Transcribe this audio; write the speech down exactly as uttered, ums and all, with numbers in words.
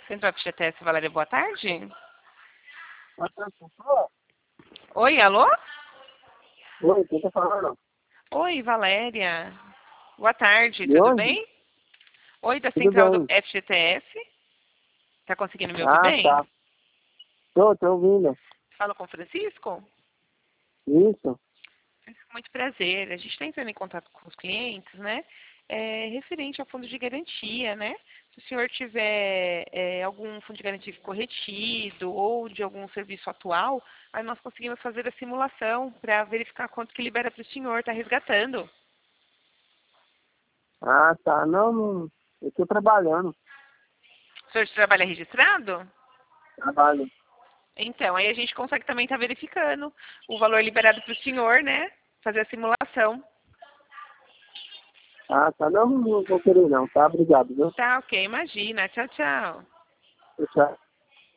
Central F G T S, Valéria, boa tarde. Boa tarde, pessoal. Oi, alô? Oi, quem tá falando? Oi, Valéria. Boa tarde, De tudo onde? bem? Oi, da Tudo Central do bem. F G T S. Tá conseguindo me ouvir Ah, bem? tá. Tô, tô ouvindo. Fala com o Francisco? Isso. Muito prazer. A gente está entrando em contato com os clientes, né? É, referente ao fundo de garantia, né? Se o senhor tiver é, algum fundo de garantia que ficou retido ou de algum serviço atual, aí nós conseguimos fazer a simulação para verificar quanto que libera para o senhor, está resgatando. Ah, tá. Não, não. Eu tô trabalhando. O senhor trabalha registrado? Trabalho. Então, aí a gente consegue também estar verificando o valor liberado para o senhor, né? Fazer a simulação. Ah, tá. Não, não vou querer não, tá? Obrigado, viu? Tá, ok, imagina. Tchau, tchau. Tchau.